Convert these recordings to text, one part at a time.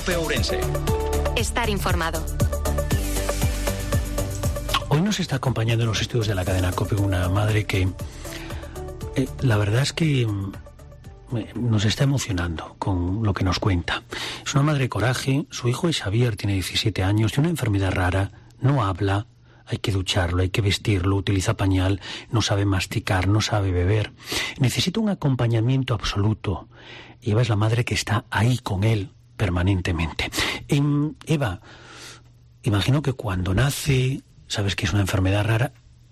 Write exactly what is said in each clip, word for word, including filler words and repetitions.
COPE Ourense. Estar informado. Hoy nos está acompañando en los estudios de la cadena COPE una madre que eh, la verdad es que eh, nos está emocionando con lo que nos cuenta. Es una madre de coraje. Su hijo es Xavier, tiene diecisiete años, tiene una enfermedad rara, no habla, hay que ducharlo, hay que vestirlo, utiliza pañal, no sabe masticar, no sabe beber. Necesita un acompañamiento absoluto. Y Eva es la madre que está ahí con él permanentemente. En Eva, imagino que cuando nace, sabes que es una enfermedad rara,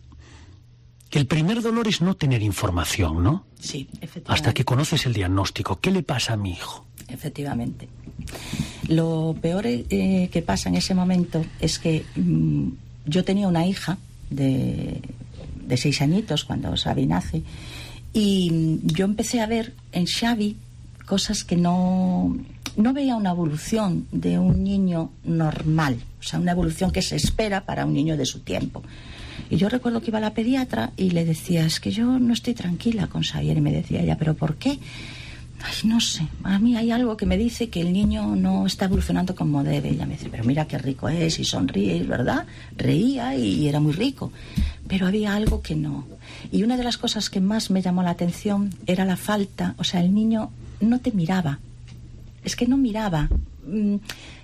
el primer dolor es no tener información, ¿no? Sí, efectivamente. Hasta que conoces el diagnóstico. ¿Qué le pasa a mi hijo? Efectivamente. Lo peor eh, que pasa en ese momento es que mmm, yo tenía una hija de, de seis añitos cuando Xavi nace, y yo empecé a ver en Xavi cosas que no, no veía una evolución de un niño normal, o sea, una evolución que se espera para un niño de su tiempo. Y yo recuerdo que iba a la pediatra y le decía, es que yo no estoy tranquila con Xavier, y me decía ella, ¿pero por qué? Ay, no sé, a mí hay algo que me dice que el niño no está evolucionando como debe. Ella me dice, pero mira qué rico es, y sonríe, ¿verdad? Reía y era muy rico, pero había algo que no. Y una de las cosas que más me llamó la atención era la falta, o sea, el niño no te miraba, es que no miraba. Un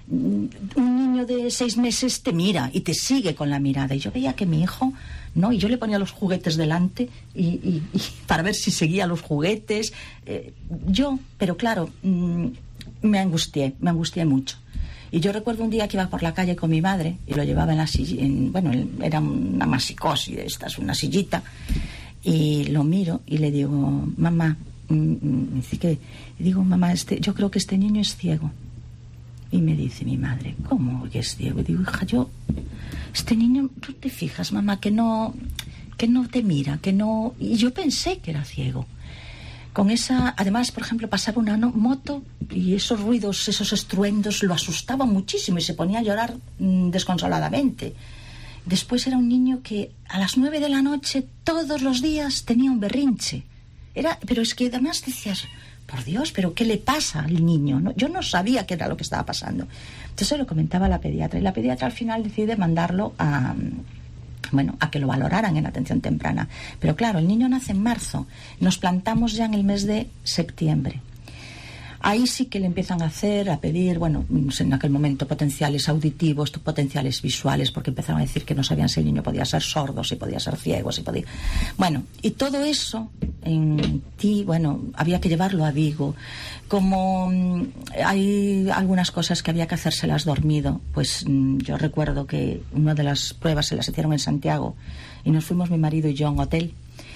niño de seis meses te mira y te sigue con la mirada, y yo veía que mi hijo no, y yo le ponía los juguetes delante y, y, y para ver si seguía los juguetes, eh, yo, pero claro, mmm, me angustié, me angustié mucho. Y yo recuerdo un día que iba por la calle con mi madre y lo llevaba en la silla, en, bueno, era una masicosis de estas, una sillita, y lo miro y le digo, mamá, me dice que, y digo, mamá, este, yo creo que este niño es ciego. Y me dice mi madre, ¿cómo que es ciego? Y digo, hija, yo, este niño, tú te fijas, mamá, que no, que no te mira, que no... Y yo pensé que era ciego. Con esa, además, por ejemplo, pasaba una no, moto y esos ruidos, esos estruendos lo asustaban muchísimo y se ponía a llorar mmm, desconsoladamente. Después era un niño que a las nueve de la noche, todos los días, tenía un berrinche. Era, pero es que además decías, por Dios, ¿pero qué le pasa al niño? ¿No? Yo no sabía qué era lo que estaba pasando. Entonces lo comentaba a la pediatra, y la pediatra al final decide mandarlo a, bueno, a que lo valoraran en atención temprana. Pero claro, el niño nace en marzo, nos plantamos ya en el mes de septiembre. Ahí sí que le empiezan a hacer, a pedir, bueno, en aquel momento potenciales auditivos, potenciales visuales, porque empezaron a decir que no sabían si el niño podía ser sordo, si podía ser ciego, si podía... Bueno, y todo eso en ti, bueno, había que llevarlo a Vigo. Como mmm, hay algunas cosas que había que hacérselas dormido, pues mmm, yo recuerdo que una de las pruebas se las hicieron en Santiago y nos fuimos mi marido y yo a un hotel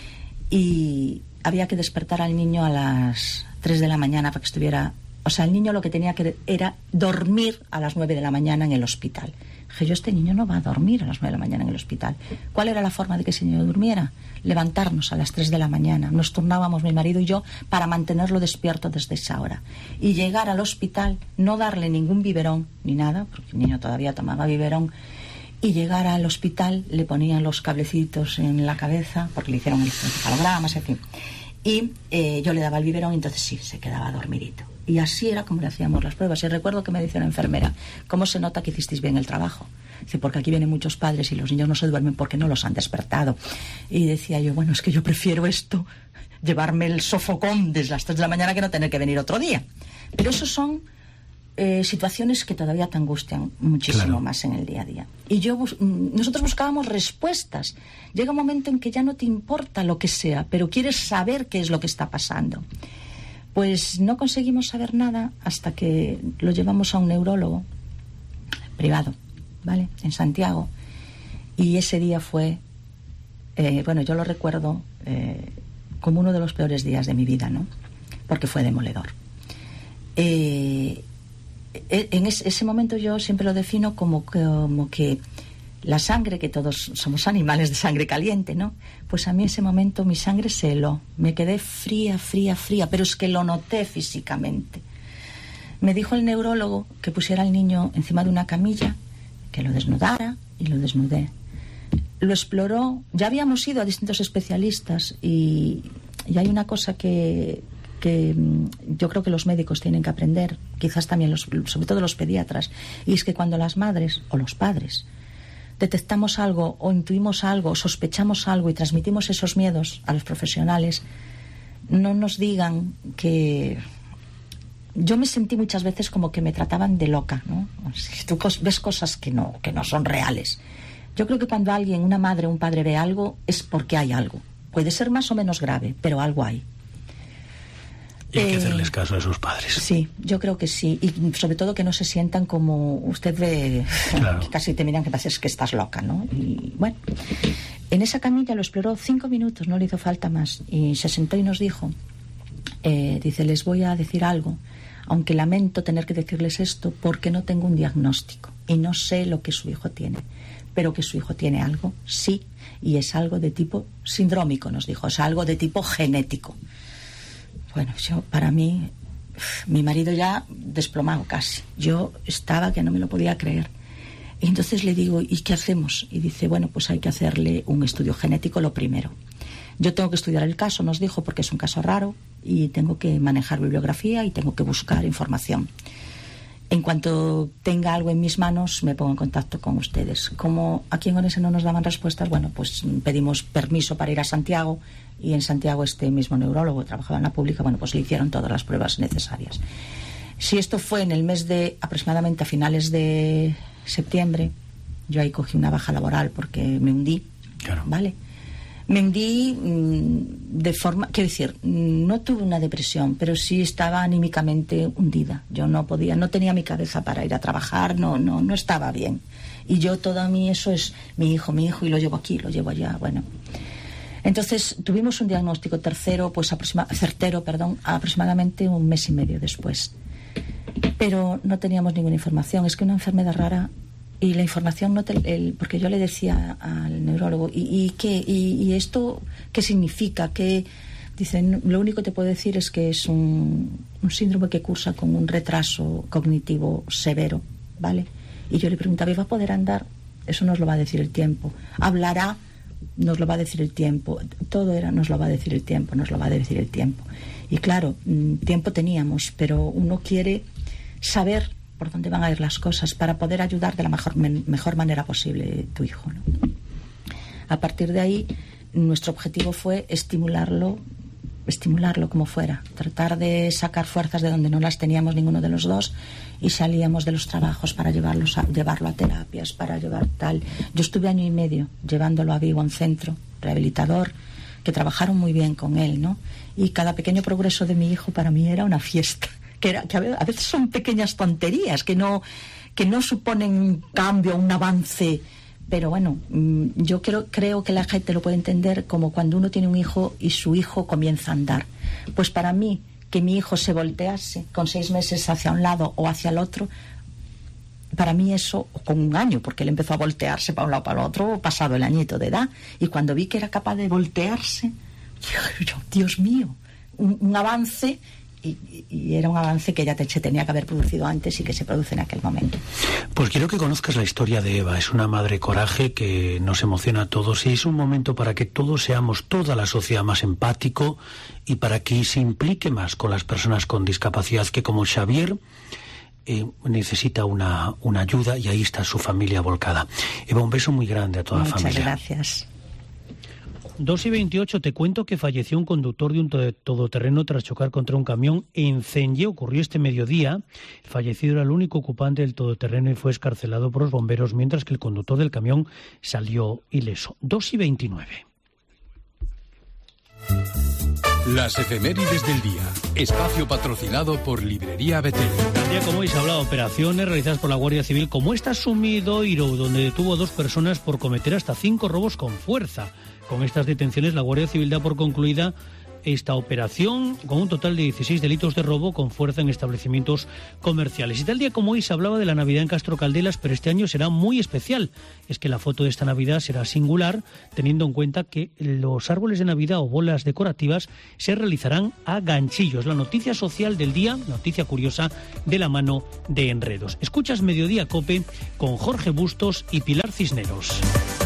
y había que despertar al niño a las tres de la mañana para que estuviera... O sea, el niño lo que tenía que era dormir a las nueve de la mañana en el hospital. Dije yo, este niño no va a dormir a las nueve de la mañana en el hospital. ¿Cuál era la forma de que ese niño durmiera? Levantarnos a las tres de la mañana. Nos turnábamos mi marido y yo para mantenerlo despierto desde esa hora. Y llegar al hospital, no darle ningún biberón ni nada, porque el niño todavía tomaba biberón, y llegar al hospital, le ponían los cablecitos en la cabeza, porque le hicieron el encefalogramas, en fin. Y eh, yo le daba el biberón y entonces sí, se quedaba dormidito. Y así era como le hacíamos las pruebas. Y recuerdo que me decía una enfermera, ¿cómo se nota que hicisteis bien el trabajo? Dice, porque aquí vienen muchos padres y los niños no se duermen porque no los han despertado. Y decía yo, bueno, es que yo prefiero esto, llevarme el sofocón desde las tres de la mañana que no tener que venir otro día. Pero esos son eh, situaciones que todavía te angustian muchísimo, claro, más en el día a día. Y yo bus- nosotros buscábamos respuestas. Llega un momento en que ya no te importa lo que sea, pero quieres saber qué es lo que está pasando. Pues no conseguimos saber nada hasta que lo llevamos a un neurólogo privado, ¿vale? En Santiago. Y ese día fue, eh, bueno, yo lo recuerdo eh, como uno de los peores días de mi vida, ¿no? Porque fue demoledor. Eh, en ese, ese momento yo siempre lo defino como, como que la sangre, que todos somos animales de sangre caliente, ¿no? Pues a mí ese momento mi sangre se heló, me quedé fría, fría, fría, pero es que lo noté físicamente. Me dijo el neurólogo que pusiera al niño encima de una camilla, que lo desnudara, y lo desnudé. Lo exploró, ya habíamos ido a distintos especialistas y, y hay una cosa que, que yo creo que los médicos tienen que aprender, quizás también los, sobre todo los pediatras, y es que cuando las madres o los padres detectamos algo o intuimos algo o sospechamos algo y transmitimos esos miedos a los profesionales, no nos digan que... Yo me sentí muchas veces como que me trataban de loca, ¿no? Si tú ves cosas que no, que no son reales. Yo creo que cuando alguien, una madre o un padre ve algo, es porque hay algo. Puede ser más o menos grave, pero algo hay. Y hay que eh, hacerles caso a sus padres. Sí, yo creo que sí. Y sobre todo que no se sientan como usted ve, claro. Que casi te miran que pasa es que estás loca, ¿no? Y bueno, en esa camilla lo exploró cinco minutos, no le hizo falta más. Y se sentó y nos dijo, eh, dice, les voy a decir algo, aunque lamento tener que decirles esto porque no tengo un diagnóstico y no sé lo que su hijo tiene. Pero que su hijo tiene algo, sí, y es algo de tipo sindrómico, nos dijo, o sea, algo de tipo genético. Bueno, yo, para mí, mi marido ya desplomado casi. Yo estaba que no me lo podía creer. Y entonces le digo, ¿y qué hacemos? Y dice, bueno, pues hay que hacerle un estudio genético lo primero. Yo tengo que estudiar el caso, nos dijo, porque es un caso raro, y tengo que manejar bibliografía y tengo que buscar información. En cuanto tenga algo en mis manos, me pongo en contacto con ustedes. Como aquí en Orense no nos daban respuestas, bueno, pues pedimos permiso para ir a Santiago, y en Santiago este mismo neurólogo trabajaba en la pública, bueno, pues le hicieron todas las pruebas necesarias. Si esto fue en el mes de, aproximadamente a finales de septiembre, yo ahí cogí una baja laboral porque me hundí, claro. ¿Vale? Me hundí mmm, de forma, quiero decir, no tuve una depresión, pero sí estaba anímicamente hundida. Yo no podía, no tenía mi cabeza para ir a trabajar, no, no, no estaba bien. Y yo, todo a mí eso es mi hijo, mi hijo, y lo llevo aquí, lo llevo allá, bueno. Entonces tuvimos un diagnóstico tercero, pues aproxima, certero, perdón, aproximadamente un mes y medio después. Pero no teníamos ninguna información. Es que una enfermedad rara. Y la información, no te, el, porque yo le decía al neurólogo, ¿y, y qué? Y, ¿Y esto qué significa? ¿Qué? Dicen, lo único que te puedo decir es que es un, un síndrome que cursa con un retraso cognitivo severo, ¿vale? Y yo le preguntaba, ¿y va a poder andar? Eso nos lo va a decir el tiempo. ¿Hablará? Nos lo va a decir el tiempo. Todo era, nos lo va a decir el tiempo, nos lo va a decir el tiempo. Y claro, tiempo teníamos, pero uno quiere saber por dónde van a ir las cosas para poder ayudar de la mejor, mejor manera posible a tu hijo, ¿no? A partir de ahí, nuestro objetivo fue estimularlo, estimularlo como fuera, tratar de sacar fuerzas de donde no las teníamos ninguno de los dos, y salíamos de los trabajos para llevarlos a, llevarlo a terapias, para llevar tal. Yo estuve año y medio llevándolo a Vigo, a un centro rehabilitador, que trabajaron muy bien con él, ¿no? Y cada pequeño progreso de mi hijo para mí era una fiesta. Que, era, que a veces son pequeñas tonterías que no, que no suponen un cambio, un avance, pero bueno, yo creo, creo que la gente lo puede entender como cuando uno tiene un hijo y su hijo comienza a andar. Pues para mí, que mi hijo se voltease con seis meses hacia un lado o hacia el otro, para mí eso, con un año, porque él empezó a voltearse para un lado para el otro pasado el añito de edad, y cuando vi que era capaz de voltearse, yo, Dios mío, un, un avance. Y, y era un avance que ya te, se tenía que haber producido antes y que se produce en aquel momento. Pues quiero que conozcas la historia de Eva. Es una madre coraje que nos emociona a todos, y es un momento para que todos seamos, toda la sociedad, más empático, y para que se implique más con las personas con discapacidad, que como Xavier eh, necesita una, una ayuda, y ahí está su familia volcada. Eva, un beso muy grande a toda la familia. Muchas gracias. dos y veintiocho, te cuento que falleció un conductor de un todoterreno tras chocar contra un camión en Celle. Ocurrió este mediodía. El fallecido era el único ocupante del todoterreno y fue excarcelado por los bomberos, mientras que el conductor del camión salió ileso. dos y veintinueve. Las efemérides del día. Espacio patrocinado por Librería Betel. Un día como hoy se habla de operaciones realizadas por la Guardia Civil, como esta Sumidoiro, donde detuvo a dos personas por cometer hasta cinco robos con fuerza. Con estas detenciones, la Guardia Civil da por concluida esta operación con un total de dieciséis delitos de robo con fuerza en establecimientos comerciales. Y tal día como hoy se hablaba de la Navidad en Castro Caldelas, pero este año será muy especial. Es que la foto de esta Navidad será singular, teniendo en cuenta que los árboles de Navidad o bolas decorativas se realizarán a ganchillos. La noticia social del día, noticia curiosa de la mano de Enredos. Escuchas Mediodía Cope con Jorge Bustos y Pilar Cisneros.